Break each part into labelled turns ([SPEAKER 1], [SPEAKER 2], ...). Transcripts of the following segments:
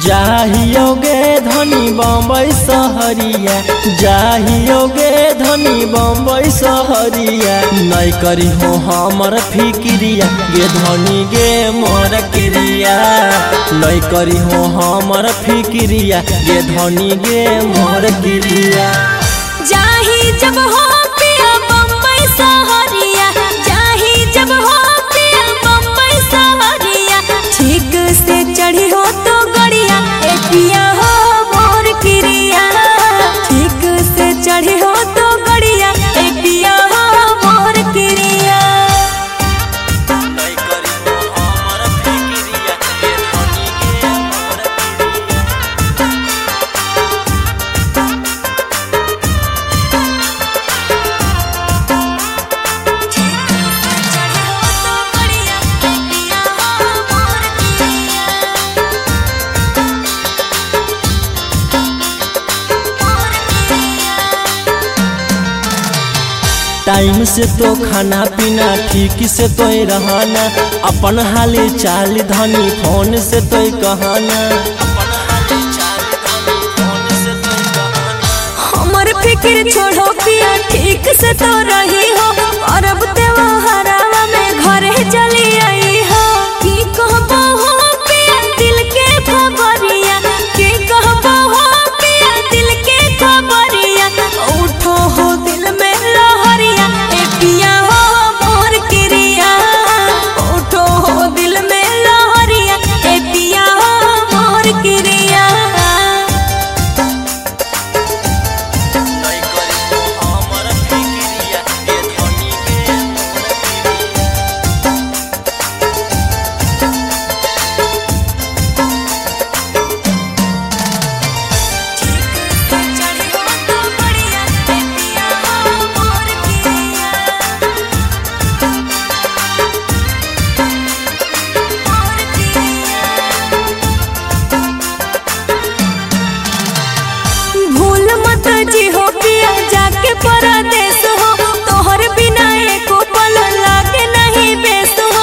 [SPEAKER 1] जाहियोगे धनी बम्बई सहरिया, जाहियोगे धनी बम्बई सहरिया। नहीं करी हो हमर फिक्रिया गे धनी गे मोर क्रिया, नहीं करी हो हमर फिक्रिया गे धनी गे मोर क्रिया।
[SPEAKER 2] जाही जब हो पिया बम्बई सहरिया, जाही जब हो पिया बम्बई सहरिया। ठीक से चढ़ी हो तो गड़िया ए पिया हो मोर क्रिया, ठीक से चढ़ी हो तो गड़िया ए पिया हो मोर क्रिया।
[SPEAKER 1] नहीं करी हो हमर फिक्रिया गे धनी गे मोर टाइम से तो खाना पीना ठीक से तो रहना, अपन हाली चाल धनी फोन से तो कहना, अपन हाली चाल धनी फोन से तो कहना।
[SPEAKER 2] हमर फिक्र छोड़ो पिया ठीक से तो रही हो, अरब त्योहारवा में घरे चली आई हो। की कहबो हो पिया दिल के खबरिया, की कहबो हो पिया दिल के खबरिया। उठो हो दिल में लहरिया ए पिया हो मोर क्रिया, उठो हो दिल में लहरिया ए पिया हो मोर क्रिया।
[SPEAKER 1] नहीं करी हो हमर फिक्रिया गे धनी गे मोर
[SPEAKER 2] भूल मत जी हो पिया जाके परदेस हो, तोहर बिना एको पल लागे नहीं बेस हो।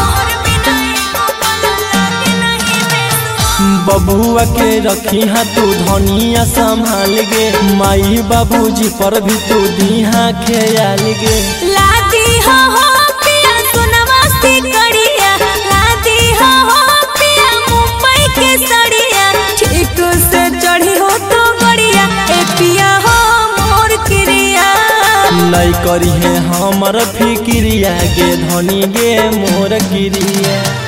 [SPEAKER 1] बबुआ के रखी हा तू धनिया संभाल गे, माई बाबूजी पर भी तू दीहा ख्याल गे।
[SPEAKER 2] लादी हो पिया सुनवा सी कड़िया, लादी हो पिया मुंबई के सड़िया। ठीक से चढ़ी हो तो गड़िया ए पिया हो मोर क्रिया,
[SPEAKER 1] नहीं करी है हमर फिक्रिया गे धनी गे मोर क्रिया।